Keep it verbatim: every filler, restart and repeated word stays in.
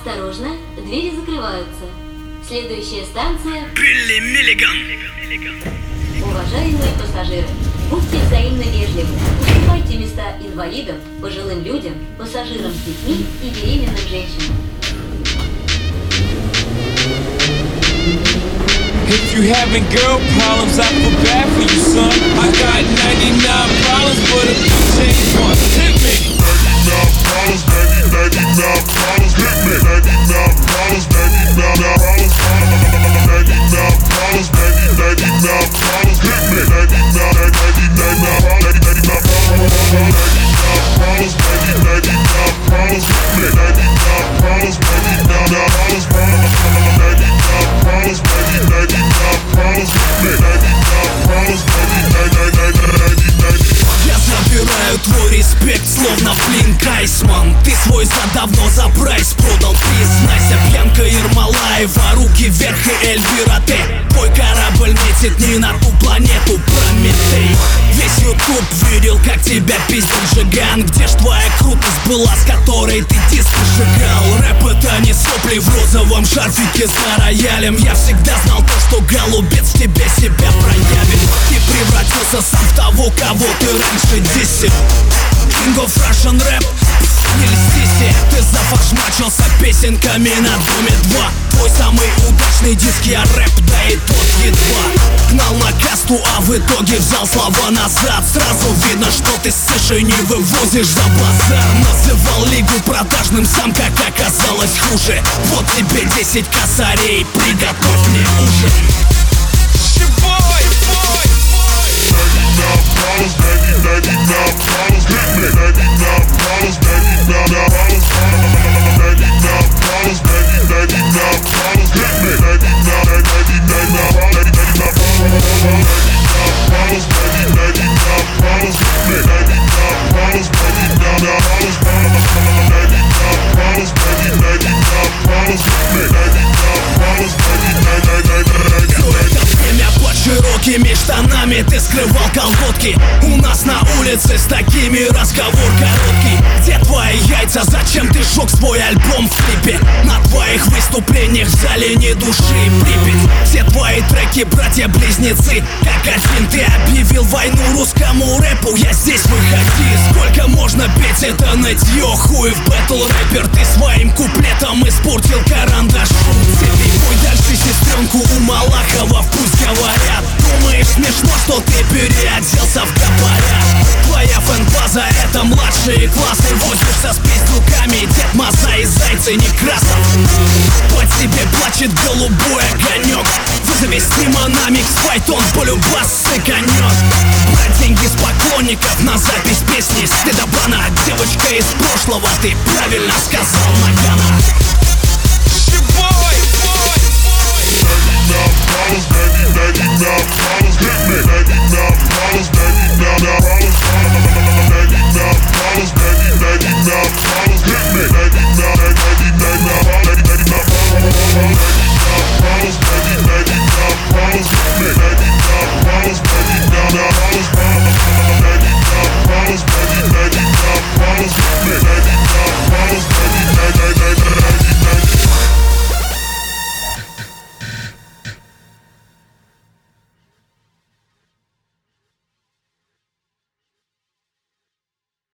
Осторожно, двери закрываются. Следующая станция... Билли Миллиган. Уважаемые пассажиры, будьте взаимно вежливы. Уступайте места инвалидам, пожилым людям, пассажирам с детьми и беременным женщинам. If you having girl problems, I feel bad for you, son. I got ninety-nine problems, but if you change one, hit me. ninety-nine problems, ninety-nine problems, hit me. ninety-nine problems, ninety-nine problems, ninety-nine problems, ninety-nine problems, hit me. ninety-nine, ninety-nine, ninety-nine problems, ninety-nine problems, hit me. ninety-nine problems, ninety-nine problems, ninety-nine problems, ninety-nine problems, hit me. ninety-nine problems, ninety-nine, ninety-nine. Я забираю твой респект, словно Флинн Кайсман. Ты свой за давно за прайс продал, признайся. Бьянка Ермолаева, руки вверх и Эльвира Т. Твой корабль метит не на ту планету, Прометей. Весь ютуб видел, как тебя пиздил Жиган. Где ж твоя крутость была, с которой ты диск сжигал? Рэп это не сопли в розовом шарфике за роялем. Я всегда знал то, что голубец в тебе себя проявит. Ты превратился сам в того, кого ты раньше десять. King of Russian Rap, не льстись, ты зафаршмачился песенками на Доме два. Твой самый удачный диск, я рэп, да и тот едва. Гнал на касту, а в итоге взял слова назад. Сразу видно, что ты ссышь и не вывозишь за базар. Называл лигу продажным, сам как оказалось хуже. Вот тебе десять косарей, приготовь мне ужин. Problems, ninety-nine problems, hit me. ninety-nine problems, ninety-nine problems, ninety-nine problems, ninety-nine problems, hit me. ninety-nine, ninety-nine, ninety-nine problems, ninety-nine problems, hit me. ninety-nine problems, ninety-nine problems, ninety-nine problems, ninety-nine problems, hit me. ninety-nine problems, ninety-nine, ninety-nine. Время под широкими штанами, ты скрывал колготки. У нас на улице с такими разговор короткий. Где твои яйца? Зачем ты сжег свой альбом в клипе? На твоих выступлениях в зале ни души, Припять. Все твои треки, братья-близнецы, как один. Ты объявил войну русскому рэпу, я здесь, выходи. Сколько можно петь это нытье? Хуй в бэтл рэпер, ты своим куплетом испортил карандаш. Цепи бой дальше сестренку у Малахова, пусть говорят. Думаешь смешно, что ты переоделся в топоря? Твоя фэн-база это младшие классы. Возишься с пиздюками, Дед Маза и Зайцы Некрасов. По тебе плачет голубой огонек. Вызови стрима на микс, файтон полюбас сыканет. Брать деньги с поклонников на запись песни Следобана. Девочка из прошлого, ты правильно сказал, Нагана. Problems, ninety-nine problems, hit me. ninety-nine problems, ninety-nine problems, ninety-nine problems, ninety-nine problems, hit me. ninety-nine, ninety-nine, ninety-nine problems.